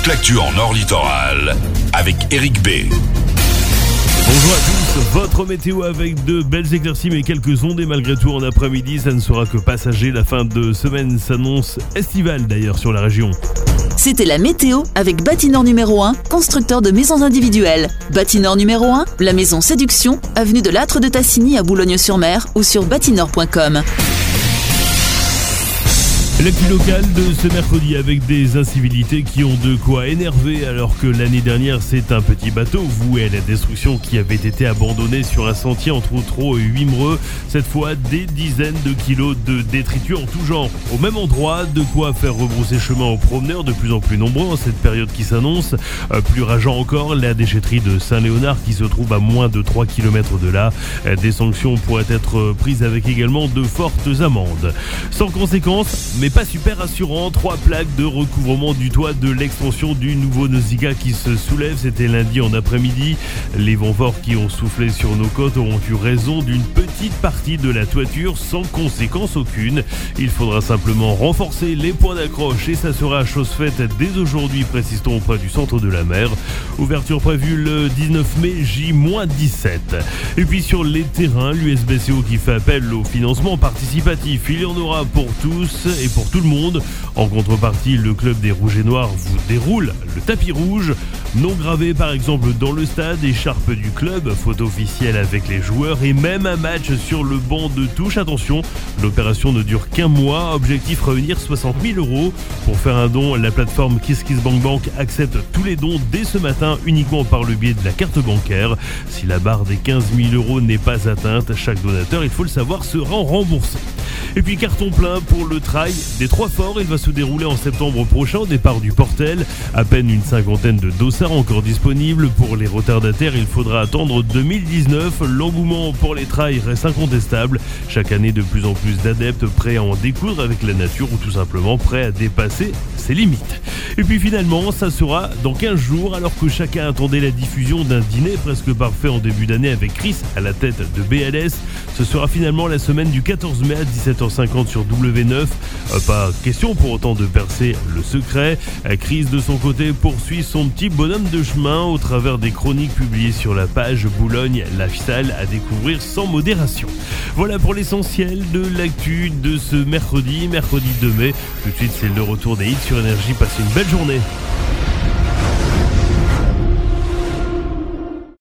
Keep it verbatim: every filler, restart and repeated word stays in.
toute l'actu en Nord Littoral avec Eric B. Bonjour à tous, votre météo avec de belles éclaircies mais quelques ondes et malgré tout en après-midi ça ne sera que passager. La fin de semaine s'annonce estivale d'ailleurs sur la région. C'était la météo avec Bâtinor numéro un, constructeur de maisons individuelles. Bâtinor numéro un, la maison Séduction, avenue de l'Âtre de Tassigny à Boulogne-sur-Mer ou sur bâtinor point com. L'actu locale de ce mercredi avec des incivilités qui ont de quoi énerver alors que l'année dernière c'est un petit bateau voué à la destruction qui avait été abandonné sur un sentier entre Outreau et Wimereux. Cette fois des dizaines de kilos de détritus en tout genre. Au même endroit, de quoi faire rebrousser chemin aux promeneurs de plus en plus nombreux en cette période qui s'annonce. Euh, plus rageant encore, la déchetterie de Saint-Léonard qui se trouve à moins de trois kilomètres de là. Euh, des sanctions pourraient être prises avec également de fortes amendes. Sans conséquence, mais pas super rassurant, trois plaques de recouvrement du toit de l'extension du nouveau Nausicaa qui se soulève, c'était lundi en après-midi. Les vents forts qui ont soufflé sur nos côtes auront eu raison d'une petite partie de la toiture sans conséquence aucune. Il faudra simplement renforcer les points d'accroche et ça sera chose faite dès aujourd'hui, précise-t-on auprès du centre de la mer. Ouverture prévue le dix-neuf mai, J dix-sept. Et puis sur les terrains, l'U S B C O qui fait appel au financement participatif, il y en aura pour tous et pour tout le monde. En contrepartie, le club des Rouges et Noirs vous déroule le tapis rouge. Nom gravé par exemple dans le stade, écharpe du club, photo officielle avec les joueurs et même un match sur le banc de touche. Attention, l'opération ne dure qu'un mois. Objectif réunir soixante mille euros. Pour faire un don, la plateforme KissKissBankBank accepte tous les dons dès ce matin uniquement par le biais de la carte bancaire. Si la barre des quinze mille euros n'est pas atteinte, chaque donateur, il faut le savoir, sera remboursé. Et puis carton plein pour le trail des Trois Forts. Il va se dérouler en septembre prochain au départ du Portel. À peine une cinquantaine de dossards encore disponibles. Pour les retardataires, il faudra attendre deux mille dix-neuf. L'engouement pour les trails reste incontestable. Chaque année, de plus en plus d'adeptes prêts à en découdre avec la nature ou tout simplement prêts à dépasser ses limites. Et puis finalement, ça sera dans quinze jours alors que chacun attendait la diffusion d'un dîner presque parfait en début d'année avec Chris à la tête de B L S. Ce sera finalement la semaine du quatorze mai à dix-sept heures cinquante sur W neuf. Euh, pas question pour autant de percer le secret. Chris de son côté poursuit son petit bonhomme de chemin au travers des chroniques publiées sur la page Boulogne Lifestyle à découvrir sans modération. Voilà pour l'essentiel de l'actu de ce mercredi, mercredi deux mai. Tout de suite c'est le retour des hits sur Énergie. Passez une belle journée.